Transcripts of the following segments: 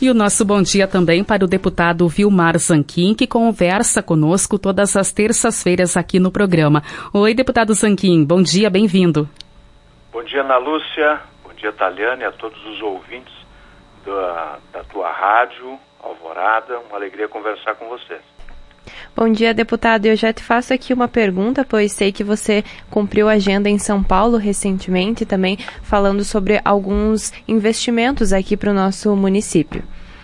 E o nosso bom dia também para o deputado Vilmar Zanquim, que conversa conosco todas as terças-feiras aqui no programa. Oi, deputado Zanquim, bom dia, bem-vindo. Bom dia, Ana Lúcia, bom dia, Taliane, a todos os ouvintes da tua rádio, Alvorada, uma alegria conversar com vocês. Bom dia, deputado. Eu já te faço aqui uma pergunta, pois sei que você cumpriu a agenda em São Paulo recentemente, também falando sobre alguns investimentos aqui para o nosso município.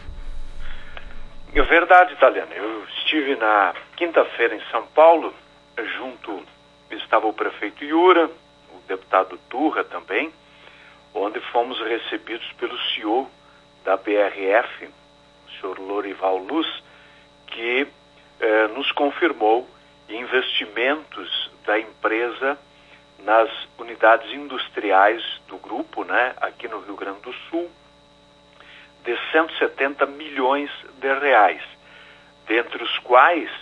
É verdade, Taliana. Eu estive na quinta-feira em São Paulo, estava o prefeito Iura, o deputado Turra também, onde fomos recebidos pelo CEO da BRF, o senhor Lorival Luz, que nos confirmou investimentos da empresa nas unidades industriais do grupo, né, aqui no Rio Grande do Sul, de 170 milhões de reais, dentre os quais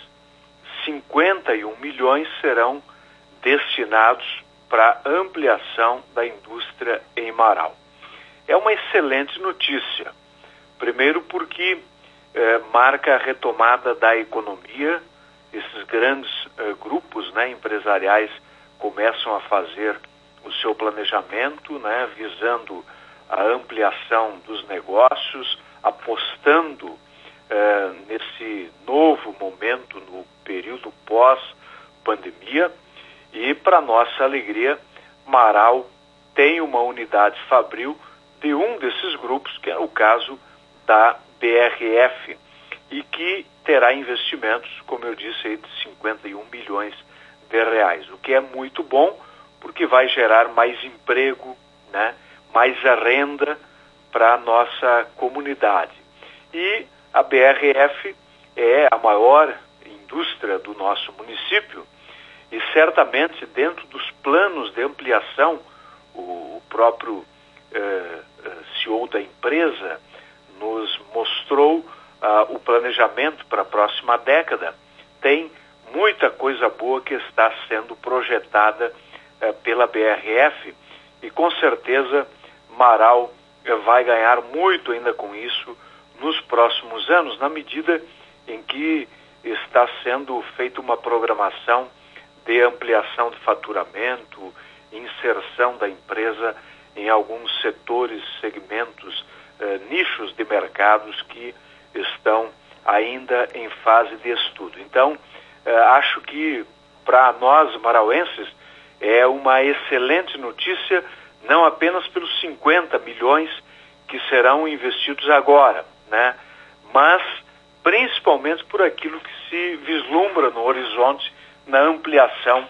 51 milhões serão destinados para ampliação da indústria em Marau. É uma excelente notícia, primeiro porque marca a retomada da economia. Esses grandes grupos, né, empresariais começam a fazer o seu planejamento, né, visando a ampliação dos negócios, apostando nesse novo momento, no período pós-pandemia. E, para nossa alegria, Marau tem uma unidade fabril de um desses grupos, que é o caso da BRF, e que terá investimentos, como eu disse, aí de 51 milhões de reais, o que é muito bom, porque vai gerar mais emprego, né, mais renda para a nossa comunidade. E a BRF é a maior indústria do nosso município e certamente dentro dos planos de ampliação, o próprio CEO da empresa nos mostrou o planejamento para a próxima década. Tem muita coisa boa que está sendo projetada pela BRF e com certeza Marau vai ganhar muito ainda com isso nos próximos anos, na medida em que está sendo feita uma programação de ampliação de faturamento, inserção da empresa em alguns setores, segmentos, nichos de mercados que estão ainda em fase de estudo. Então, acho que para nós marauenses é uma excelente notícia, não apenas pelos 50 milhões que serão investidos agora, né, mas principalmente por aquilo que se vislumbra no horizonte na ampliação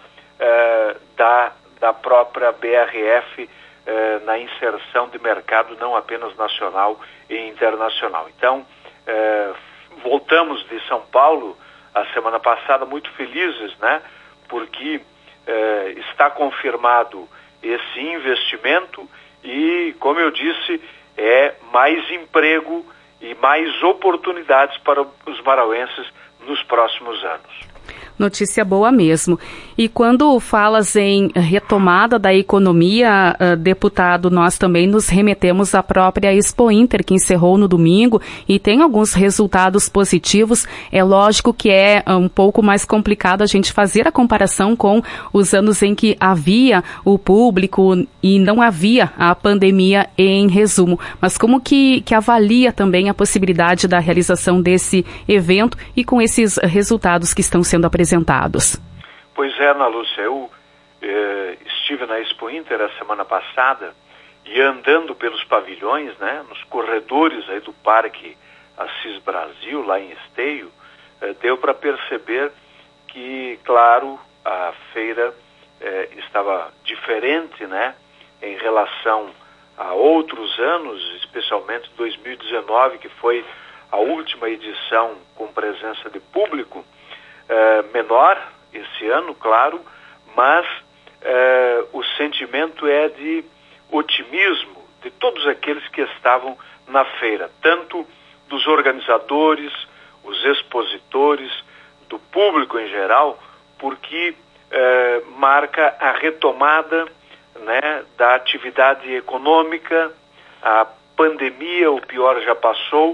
da própria BRF na inserção de mercado não apenas nacional e internacional. Então, voltamos de São Paulo a semana passada muito felizes, né? Porque está confirmado esse investimento e, como eu disse, é mais emprego e mais oportunidades para os marauenses nos próximos anos. Notícia boa mesmo. E quando falas em retomada da economia, deputado, nós também nos remetemos à própria Expo Inter, que encerrou no domingo e tem alguns resultados positivos. É lógico que é um pouco mais complicado a gente fazer a comparação com os anos em que havia o público e não havia a pandemia em resumo. Mas como que avalia também a possibilidade da realização desse evento e com esses resultados que estão sendo apresentados? Pois é, Ana Lúcia, eu estive na Expo Inter a semana passada e andando pelos pavilhões, né, nos corredores aí do Parque Assis Brasil, lá em Esteio, deu para perceber que, claro, a feira estava diferente, né, em relação a outros anos, especialmente 2019, que foi a última edição com presença de público, menor esse ano, claro, mas o sentimento é de otimismo de todos aqueles que estavam na feira, tanto dos organizadores, os expositores, do público em geral, porque marca a retomada, né, da atividade econômica. A pandemia, o pior já passou,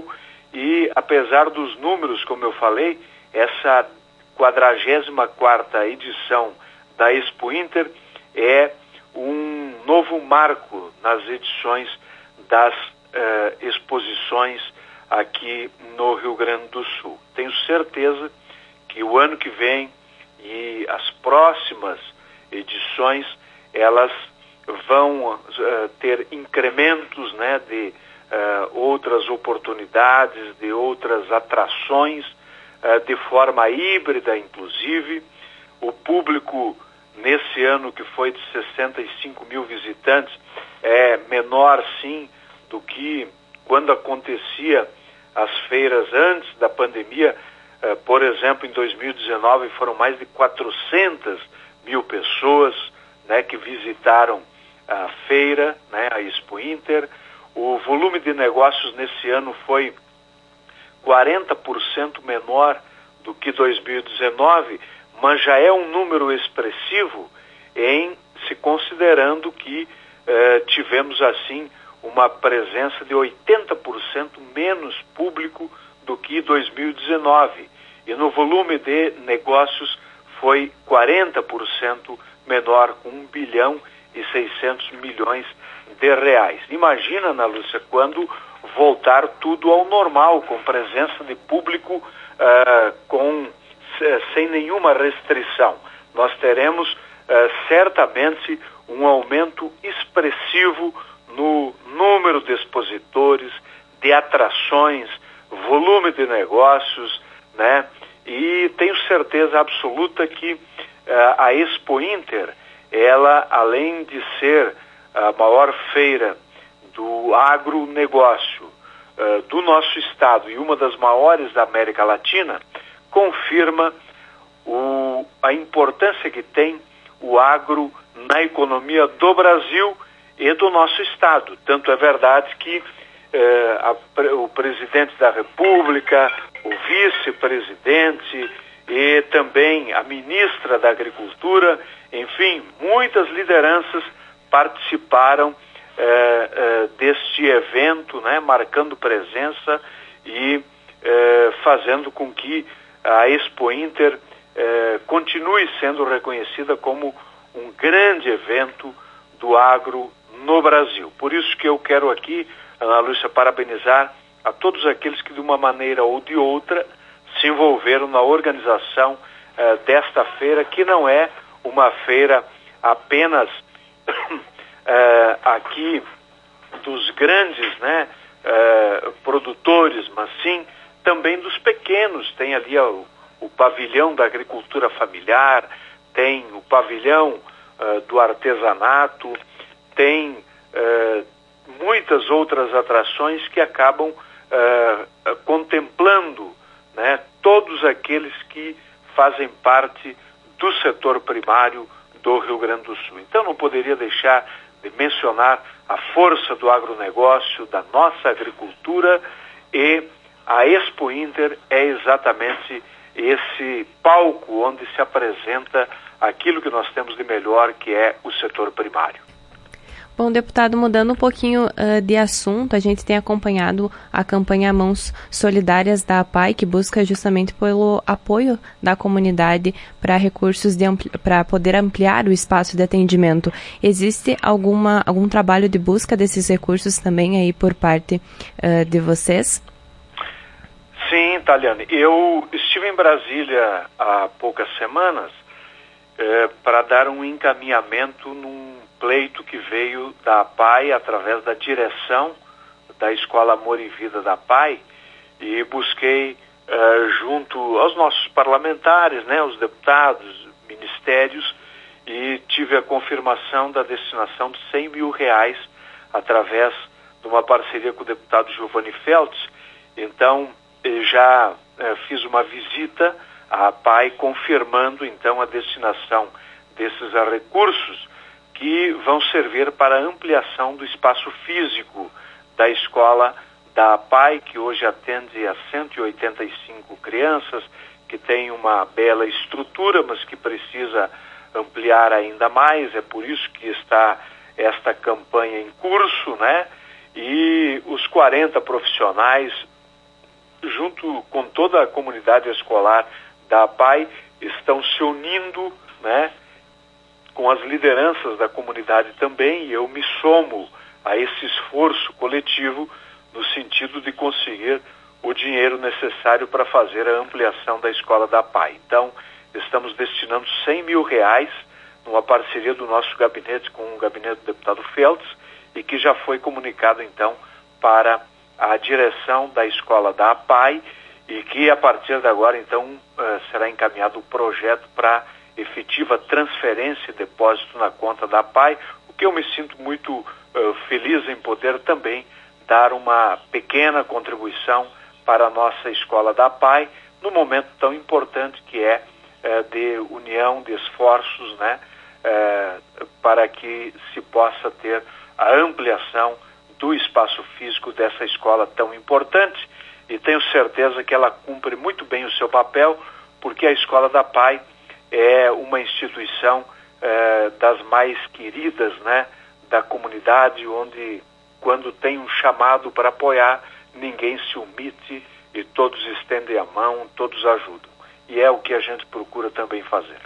e apesar dos números, como eu falei, essa 44ª edição da Expo Inter é um novo marco nas edições das exposições aqui no Rio Grande do Sul. Tenho certeza que o ano que vem e as próximas edições, elas vão ter incrementos, né, de outras oportunidades, de outras atrações, de forma híbrida, inclusive. O público, nesse ano que foi de 65 mil visitantes, é menor, sim, do que quando acontecia as feiras antes da pandemia. Por exemplo, em 2019 foram mais de 400 mil pessoas, né, que visitaram a feira, né, a Expo Inter. O volume de negócios nesse ano foi 40% menor do que 2019, mas já é um número expressivo em se considerando que tivemos assim uma presença de 80% menos público do que 2019. E no volume de negócios foi 40% menor, com 1 bilhão e 600 milhões de reais. Imagina, Ana Lúcia, quando voltar tudo ao normal, com presença de público sem nenhuma restrição. Nós teremos certamente um aumento expressivo no número de expositores, de atrações, volume de negócios, né? E tenho certeza absoluta que a Expo Inter, ela, além de ser a maior feira do agronegócio do nosso estado e uma das maiores da América Latina, confirma a importância que tem o agro na economia do Brasil e do nosso estado. Tanto é verdade que o presidente da República, o vice-presidente e também a ministra da Agricultura, enfim, muitas lideranças participaram deste evento, né, marcando presença e fazendo com que a Expo Inter continue sendo reconhecida como um grande evento do agro no Brasil. Por isso que eu quero aqui, Ana Lúcia, parabenizar a todos aqueles que de uma maneira ou de outra se envolveram na organização desta feira, que não é uma feira apenas aqui dos grandes, né, produtores, mas sim também dos pequenos. Tem ali o pavilhão da agricultura familiar, tem o pavilhão do artesanato, tem muitas outras atrações que acabam contemplando, né, todos aqueles que fazem parte do setor primário do Rio Grande do Sul. Então não poderia deixar de mencionar a força do agronegócio, da nossa agricultura, e a Expo Inter é exatamente esse palco onde se apresenta aquilo que nós temos de melhor, que é o setor primário. Bom, deputado, mudando um pouquinho de assunto, a gente tem acompanhado a campanha Mãos Solidárias da APAI, que busca justamente pelo apoio da comunidade para recursos para poder ampliar o espaço de atendimento. Existe algum trabalho de busca desses recursos também aí por parte de vocês? Sim, Taliane. Eu estive em Brasília há poucas semanas para dar um encaminhamento num pleito que veio da APAI através da direção da Escola Amor e Vida da APAI, e busquei junto aos nossos parlamentares, né, os deputados, ministérios, e tive a confirmação da destinação de R$100 mil através de uma parceria com o deputado Giovanni Feltz. Então, já fiz uma visita à APAI confirmando então a destinação desses recursos, que vão servir para a ampliação do espaço físico da escola da APAI, que hoje atende a 185 crianças, que tem uma bela estrutura, mas que precisa ampliar ainda mais. É por isso que está esta campanha em curso, né? E os 40 profissionais junto com toda a comunidade escolar da APAI, estão se unindo, né, com as lideranças da comunidade também, e eu me somo a esse esforço coletivo no sentido de conseguir o dinheiro necessário para fazer a ampliação da escola da APAI. Então, estamos destinando R$100 mil numa parceria do nosso gabinete com o gabinete do deputado Feltz, e que já foi comunicado, então, para a direção da escola da APAI, e que, a partir de agora, então, será encaminhado o projeto para efetiva transferência e depósito na conta da APAI, o que eu me sinto muito feliz em poder também dar uma pequena contribuição para a nossa escola da APAI, num momento tão importante que é de união, de esforços, né, para que se possa ter a ampliação do espaço físico dessa escola tão importante, e tenho certeza que ela cumpre muito bem o seu papel, porque a escola da APAI é uma instituição das mais queridas, né, da comunidade, onde, quando tem um chamado para apoiar, ninguém se omite e todos estendem a mão, todos ajudam. E é o que a gente procura também fazer.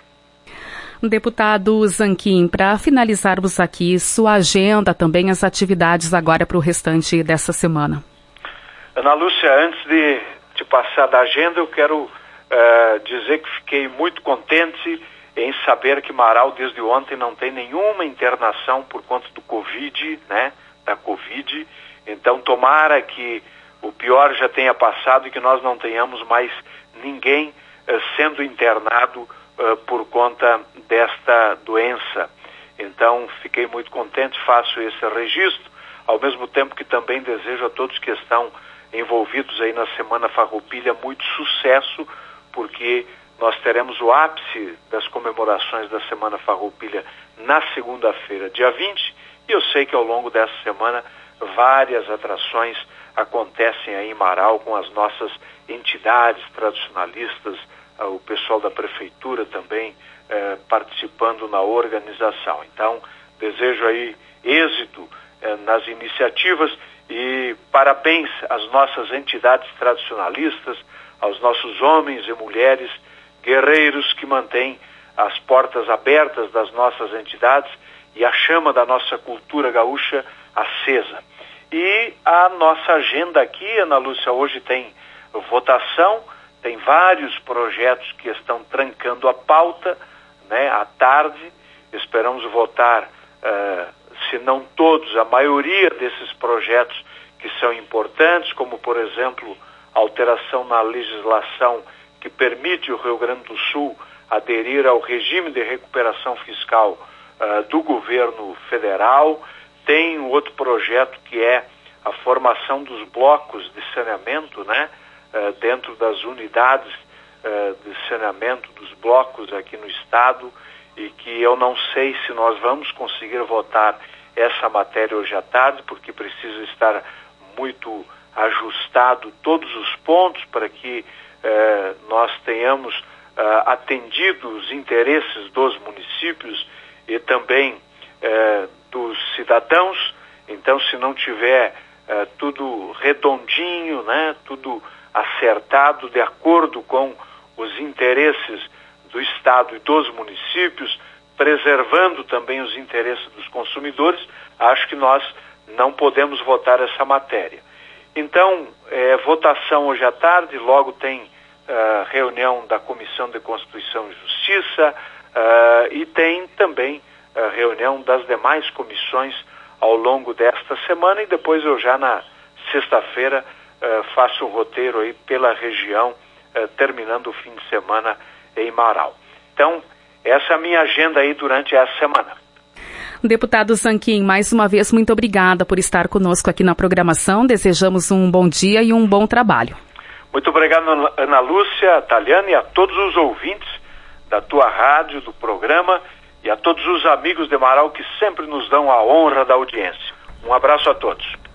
Deputado Zanquim, para finalizarmos aqui, sua agenda, também as atividades agora para o restante dessa semana. Ana Lúcia, antes de te passar da agenda, eu quero dizer que fiquei muito contente em saber que Marau, desde ontem, não tem nenhuma internação por conta do Covid, né, da Covid. Então, tomara que o pior já tenha passado e que nós não tenhamos mais ninguém sendo internado por conta desta doença. Então, fiquei muito contente, faço esse registro, ao mesmo tempo que também desejo a todos que estão envolvidos aí na Semana Farroupilha muito sucesso, porque nós teremos o ápice das comemorações da Semana Farroupilha na segunda-feira, dia 20, e eu sei que ao longo dessa semana várias atrações acontecem aí em Marau com as nossas entidades tradicionalistas, o pessoal da prefeitura também participando na organização. Então, desejo aí êxito nas iniciativas e parabéns às nossas entidades tradicionalistas, aos nossos homens e mulheres guerreiros que mantêm as portas abertas das nossas entidades e a chama da nossa cultura gaúcha acesa. E a nossa agenda aqui, Ana Lúcia, hoje tem votação, tem vários projetos que estão trancando a pauta, né, à tarde. Esperamos votar, se não todos, a maioria desses projetos que são importantes, como, por exemplo, a alteração na legislação que permite o Rio Grande do Sul aderir ao regime de recuperação fiscal do governo federal. Tem um outro projeto que é a formação dos blocos de saneamento, né, dentro das unidades de saneamento dos blocos aqui no estado, e que eu não sei se nós vamos conseguir votar essa matéria hoje à tarde, porque precisa estar muito ajustado todos os pontos para que nós tenhamos atendido os interesses dos municípios e também dos cidadãos. Então, se não tiver tudo redondinho, né, tudo acertado de acordo com os interesses do Estado e dos municípios, preservando também os interesses dos consumidores, acho que nós não podemos votar essa matéria. Então, votação hoje à tarde, logo tem reunião da Comissão de Constituição e Justiça e tem também reunião das demais comissões ao longo desta semana, e depois eu já na sexta-feira faço o roteiro aí pela região, terminando o fim de semana em Marau. Então, essa é a minha agenda aí durante essa semana. Deputado Zanquim, mais uma vez, muito obrigada por estar conosco aqui na programação. Desejamos um bom dia e um bom trabalho. Muito obrigado, Ana Lúcia, Taliana, e a todos os ouvintes da tua rádio, do programa, e a todos os amigos de Marau que sempre nos dão a honra da audiência. Um abraço a todos.